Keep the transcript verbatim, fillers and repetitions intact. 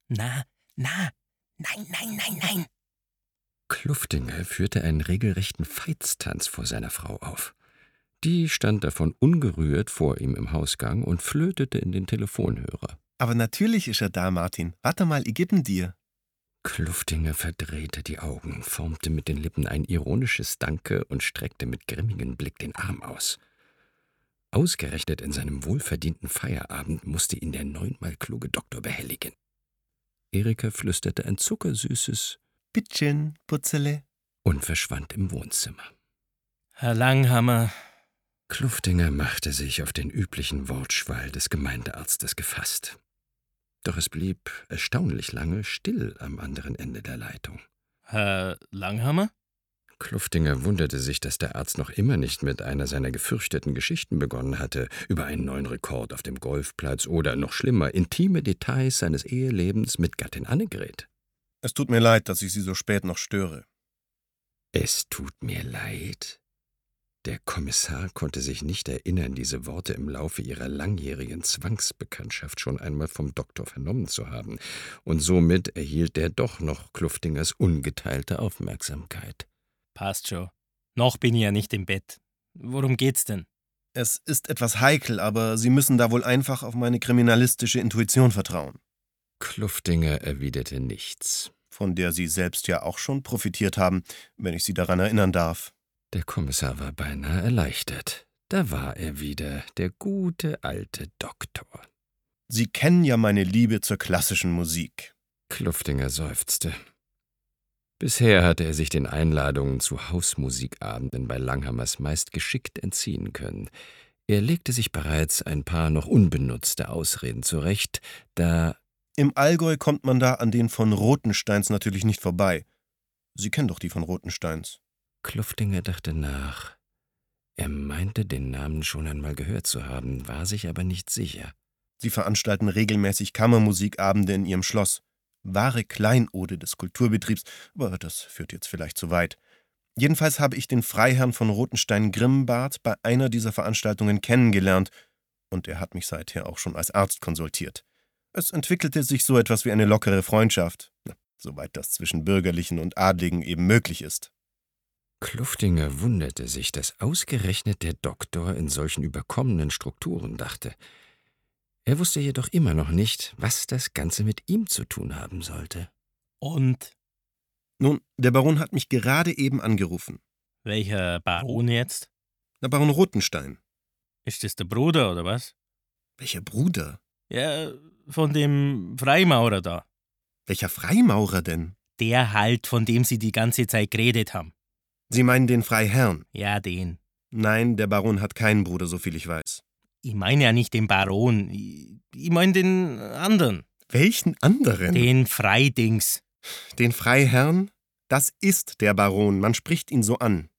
Na, na, nein, nein, nein, nein. Kluftinger führte einen regelrechten Veitstanz vor seiner Frau auf. Die stand davon ungerührt vor ihm im Hausgang und flötete in den Telefonhörer. Aber natürlich ist er da, Martin. Warte mal, ich geb ihn dir. Kluftinger verdrehte die Augen, formte mit den Lippen ein ironisches Danke und streckte mit grimmigem Blick den Arm aus. Ausgerechnet in seinem wohlverdienten Feierabend musste ihn der neunmal kluge Doktor behelligen. Erika flüsterte ein zuckersüßes Bittchen, Putzele, und verschwand im Wohnzimmer. Herr Langhammer. Kluftinger machte sich auf den üblichen Wortschwall des Gemeindearztes gefasst. Doch es blieb erstaunlich lange still am anderen Ende der Leitung. Herr Langhammer? Kluftinger wunderte sich, dass der Arzt noch immer nicht mit einer seiner gefürchteten Geschichten begonnen hatte, über einen neuen Rekord auf dem Golfplatz oder, noch schlimmer, intime Details seines Ehelebens mit Gattin Annegret. Es tut mir leid, dass ich Sie so spät noch störe. Es tut mir leid? Der Kommissar konnte sich nicht erinnern, diese Worte im Laufe ihrer langjährigen Zwangsbekanntschaft schon einmal vom Doktor vernommen zu haben, und somit erhielt er doch noch Kluftingers ungeteilte Aufmerksamkeit. Passt schon. Noch bin ich ja nicht im Bett. Worum geht's denn? Es ist etwas heikel, aber Sie müssen da wohl einfach auf meine kriminalistische Intuition vertrauen. Kluftinger erwiderte nichts. Von der Sie selbst ja auch schon profitiert haben, wenn ich Sie daran erinnern darf. Der Kommissar war beinahe erleichtert. Da war er wieder, der gute alte Doktor. Sie kennen ja meine Liebe zur klassischen Musik. Kluftinger seufzte. Bisher hatte er sich den Einladungen zu Hausmusikabenden bei Langhammers meist geschickt entziehen können. Er legte sich bereits ein paar noch unbenutzte Ausreden zurecht, da... Im Allgäu kommt man da an den von Rothensteins natürlich nicht vorbei. Sie kennen doch die von Rothensteins. Kluftinger dachte nach. Er meinte, den Namen schon einmal gehört zu haben, war sich aber nicht sicher. Sie veranstalten regelmäßig Kammermusikabende in ihrem Schloss. Wahre Kleinode des Kulturbetriebs, aber das führt jetzt vielleicht zu weit. Jedenfalls habe ich den Freiherrn von Rothenstein-Grimbart bei einer dieser Veranstaltungen kennengelernt, und er hat mich seither auch schon als Arzt konsultiert. Es entwickelte sich so etwas wie eine lockere Freundschaft, soweit das zwischen Bürgerlichen und Adligen eben möglich ist. Kluftinger wunderte sich, dass ausgerechnet der Doktor in solchen überkommenen Strukturen dachte. Er wusste jedoch immer noch nicht, was das Ganze mit ihm zu tun haben sollte. Und? Nun, der Baron hat mich gerade eben angerufen. Welcher Baron jetzt? Der Baron Rothenstein. Ist das der Bruder, oder was? Welcher Bruder? Ja, von dem Freimaurer da. Welcher Freimaurer denn? Der halt, von dem Sie die ganze Zeit geredet haben. Sie meinen den Freiherrn? Ja, den. Nein, der Baron hat keinen Bruder, soviel ich weiß. Ich meine ja nicht den Baron. Ich, ich meine den anderen. Welchen anderen? Den Freidings. Den Freiherrn? Das ist der Baron, man spricht ihn so an.